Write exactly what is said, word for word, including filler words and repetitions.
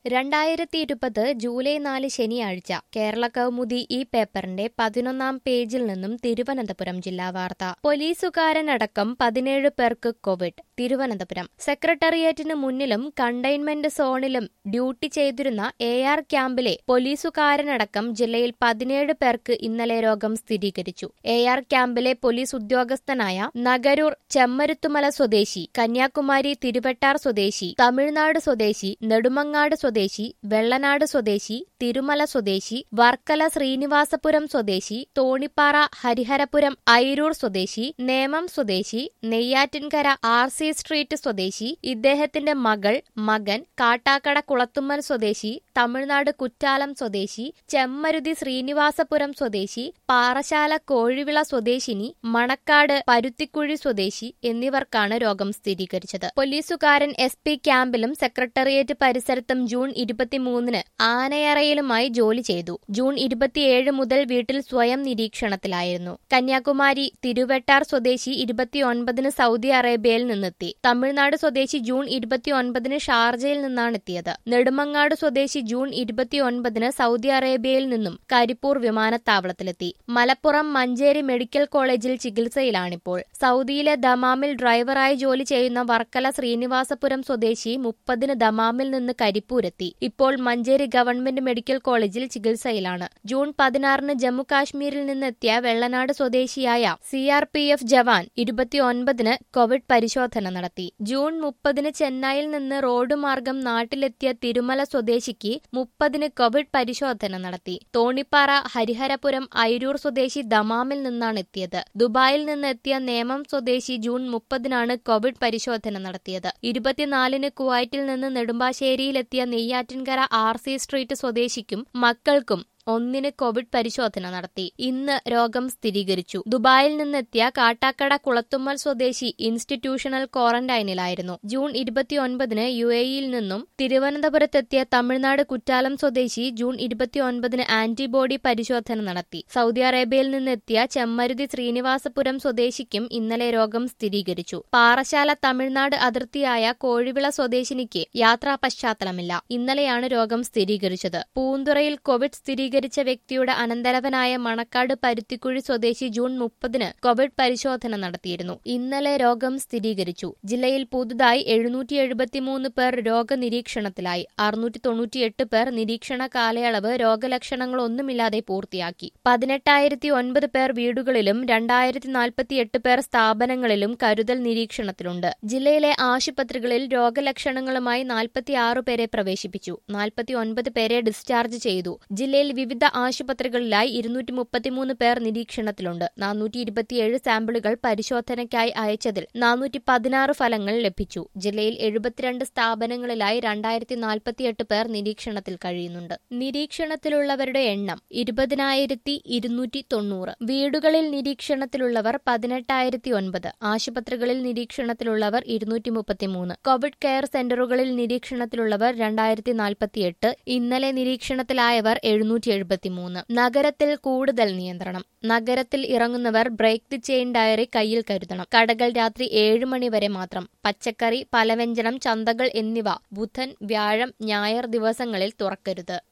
രണ്ടായിരത്തി ഇരുപത് ജൂലൈ നാല് ശനിയാഴ്ച കേരള കൗമുദി ഈ പേപ്പറിന്റെ പതിനൊന്നാം പേജിൽ നിന്നും തിരുവനന്തപുരം ജില്ലാ വാർത്ത. പോലീസുകാരനടക്കം പതിനേഴ് പേർക്ക് കോവിഡ്. തിരുവനന്തപുരം സെക്രട്ടേറിയറ്റിന് മുന്നിലും കണ്ടെയ്ൻമെന്റ് സോണിലും ഡ്യൂട്ടി ചെയ്തിരുന്ന എ ആർ ക്യാമ്പിലെ പോലീസുകാരനടക്കം ജില്ലയിൽ പതിനേഴ് പേർക്ക് ഇന്നലെ രോഗം സ്ഥിരീകരിച്ചു. എ ആർ ക്യാമ്പിലെ പോലീസ് ഉദ്യോഗസ്ഥനായ നഗരൂർ ചെമ്മരുത്തുമല സ്വദേശി, കന്യാകുമാരി തിരുവട്ടാർ സ്വദേശി, തമിഴ്നാട് സ്വദേശി, നെടുമങ്ങാട് സ്വദേശി, വെള്ളനാട് സ്വദേശി, തിരുമല സ്വദേശി, വർക്കല ശ്രീനിവാസപുരം സ്വദേശി, തോണിപ്പാറ ഹരിഹരപുരം ഐരൂർ സ്വദേശി, നേമം സ്വദേശി, നെയ്യാറ്റിൻകര ആർ സി സ്ട്രീറ്റ് സ്വദേശി, ഇദ്ദേഹത്തിന്റെ മകൾ, മകൻ, കാട്ടാക്കട കുളത്തുമ്മൽ സ്വദേശി, തമിഴ്നാട് കുറ്റാലം സ്വദേശി, ചെമ്മരുതി ശ്രീനിവാസപുരം സ്വദേശി, പാറശാല കോഴിവിള സ്വദേശിനി, മണക്കാട് പരുത്തിക്കുഴി സ്വദേശി എന്നിവർക്കാണ് രോഗം സ്ഥിരീകരിച്ചത്. പോലീസുകാരൻ എസ് പി ക്യാമ്പിലും സെക്രട്ടേറിയറ്റ് പരിസരത്തും ജൂൺ ഇരുപത്തിമൂന്നിന് ആനയറയിലുമായി ജോലി ചെയ്തു. ജൂൺ ഇരുപത്തിയേഴ് മുതൽ വീട്ടിൽ സ്വയം നിരീക്ഷണത്തിലായിരുന്നു. കന്യാകുമാരി തിരുവട്ടാർ സ്വദേശി ഇരുപത്തിയൊൻപതിന് സൗദി അറേബ്യയിൽ നിന്നെത്തി. തമിഴ്നാട് സ്വദേശി ജൂൺ ഇരുപത്തിയൊൻപതിന് ഷാർജയിൽ നിന്നാണ് എത്തിയത്. നെടുമങ്ങാട് സ്വദേശി ജൂൺ ഇരുപത്തിയൊൻപതിന് സൗദി അറേബ്യയിൽ നിന്നും കരിപ്പൂർ വിമാനത്താവളത്തിലെത്തി. മലപ്പുറം മഞ്ചേരി മെഡിക്കൽ കോളേജിൽ ചികിത്സയിലാണിപ്പോൾ. സൗദിയിലെ ദമാമിൽ ഡ്രൈവറായി ജോലി ചെയ്യുന്ന വർക്കല ശ്രീനിവാസപുരം സ്വദേശി മുപ്പതിന് ദമാമിൽ നിന്ന് കരിപ്പൂരെത്തി. ഇപ്പോൾ മഞ്ചേരി ഗവൺമെന്റ് മെഡിക്കൽ കോളേജിൽ ചികിത്സയിലാണ്. ജൂൺ പതിനാറിന് ജമ്മു കാശ്മീരിൽ നിന്നെത്തിയ വെള്ളനാട് സ്വദേശിയായ സി ആർ പി എഫ് ജവാൻ ഇരുപത്തിയൊൻപതിന് കോവിഡ് പരിശോധന നടത്തി. ജൂൺ മുപ്പതിന് ചെന്നൈയിൽ നിന്ന് റോഡ് മാർഗം നാട്ടിലെത്തിയ തിരുമല സ്വദേശിക്ക് മുപ്പതിന് കോവിഡ് പരിശോധന നടത്തി. തോണിപ്പാറ ഹരിഹരപുരം ഐരൂർ സ്വദേശി ദമാമിൽ നിന്നാണ് എത്തിയത്. ദുബായിൽ നിന്ന് എത്തിയ നേമം സ്വദേശി ജൂൺ മുപ്പതിനാണ് കോവിഡ് പരിശോധന നടത്തിയത്. ഇരുപത്തിനാലിന് കുവൈറ്റിൽ നിന്ന് നെടുമ്പാശ്ശേരിയിലെത്തിയ നെയ്യാറ്റിൻകര ആർ സി സ്ട്രീറ്റ് സ്വദേശിക്കും മക്കൾക്കും ഒന്നിന് കോവിഡ് പരിശോധന നടത്തി. ഇന്ന് രോഗം സ്ഥിരീകരിച്ചു. ദുബായിൽ നിന്നെത്തിയ കാട്ടാക്കട കുളത്തുമ്മൽ സ്വദേശി ഇൻസ്റ്റിറ്റ്യൂഷണൽ ക്വാറന്റൈനിലായിരുന്നു. ജൂൺ ഇരുപത്തിയൊൻപതിന് യു എയിൽ നിന്നും തിരുവനന്തപുരത്തെത്തിയ തമിഴ്നാട് കുറ്റാലം സ്വദേശി ജൂൺ ഇരുപത്തിയൊൻപതിന് ആന്റിബോഡി പരിശോധന നടത്തി. സൗദി അറേബ്യയിൽ നിന്നെത്തിയ ചെമ്മരുതി ശ്രീനിവാസപുരം സ്വദേശിക്കും ഇന്നലെ രോഗം സ്ഥിരീകരിച്ചു. പാറശാല തമിഴ്നാട് അതിർത്തിയായ കോഴിവിള സ്വദേശിനിക്ക് യാത്രാ പശ്ചാത്തലമില്ല. ഇന്നലെയാണ് രോഗം സ്ഥിരീകരിച്ചത്. പൂന്തുറയിൽ കോവിഡ് സ്ഥിരീകരിച്ചു ച്ച വ്യക്തിയുടെ അനന്തരവനായ മണക്കാട് പരുത്തിക്കുഴി സ്വദേശി ജൂൺ മുപ്പതിന് കോവിഡ് പരിശോധന നടത്തിയിരുന്നു. ഇന്നലെ രോഗം സ്ഥിരീകരിച്ചു. ജില്ലയിൽ പുതുതായി എഴുന്നൂറ്റി എഴുപത്തിമൂന്ന് പേർ രോഗനിരീക്ഷണത്തിലായി. അറുന്നൂറ്റി തൊണ്ണൂറ്റിയെട്ട് പേർ നിരീക്ഷണ കാലയളവ് രോഗലക്ഷണങ്ങളൊന്നുമില്ലാതെ പൂർത്തിയാക്കി. പതിനെട്ടായിരത്തി ഒൻപത് പേർ വീടുകളിലും രണ്ടായിരത്തി നാൽപ്പത്തിയെട്ട് പേർ സ്ഥാപനങ്ങളിലും കരുതൽ നിരീക്ഷണത്തിലുണ്ട്. ജില്ലയിലെ ആശുപത്രികളിൽ രോഗലക്ഷണങ്ങളുമായി നാൽപ്പത്തിയാറ് പേരെ പ്രവേശിപ്പിച്ചു. നാൽപ്പത്തി ഒൻപത് പേരെ ഡിസ്ചാർജ് ചെയ്തു. ജില്ലയിൽ വിവിധ ആശുപത്രികളിലായി ഇരുന്നൂറ്റി മുപ്പത്തിമൂന്ന് പേർ നിരീക്ഷണത്തിലുണ്ട്. നാനൂറ്റി ഇരുപത്തിയേഴ് സാമ്പിളുകൾ പരിശോധനയ്ക്കായി അയച്ചതിൽ നാനൂറ്റി പതിനാറ് ഫലങ്ങൾ ലഭിച്ചു. ജില്ലയിൽ എഴുപത്തിരണ്ട് സ്ഥാപനങ്ങളിലായി രണ്ടായിരത്തി നാൽപ്പത്തിയെട്ട് പേർ നിരീക്ഷണത്തിൽ കഴിയുന്നുണ്ട്. നിരീക്ഷണത്തിലുള്ളവരുടെ എണ്ണം ഇരുപതിനായിരത്തി ഇരുന്നൂറ്റി തൊണ്ണൂറ്. വീടുകളിൽ നിരീക്ഷണത്തിലുള്ളവർ പതിനെട്ടായിരത്തി ഒൻപത്. ആശുപത്രികളിൽ നിരീക്ഷണത്തിലുള്ളവർ ഇരുന്നൂറ്റി മുപ്പത്തിമൂന്ന്. കോവിഡ് കെയർ സെന്ററുകളിൽ നിരീക്ഷണത്തിലുള്ളവർ രണ്ടായിരത്തി നാൽപ്പത്തിയെട്ട്. ഇന്നലെ നിരീക്ഷണത്തിലായവർ എഴുന്നൂറ്റി എഴുപത്തിമൂന്ന്. നഗരത്തിൽ കൂടുതൽ നിയന്ത്രണം. നഗരത്തിൽ ഇറങ്ങുന്നവർ ബ്രേക്ക് ദി ചെയിൻ ഡയറി കയ്യിൽ കരുതണം. കടകൾ രാത്രി ഏഴ് മണി വരെ മാത്രം. പച്ചക്കറി, പലവ്യഞ്ജനം, ചന്തകൾ എന്നിവ ബുധൻ, വ്യാഴം, ഞായർ ദിവസങ്ങളിൽ തുറക്കരുത്.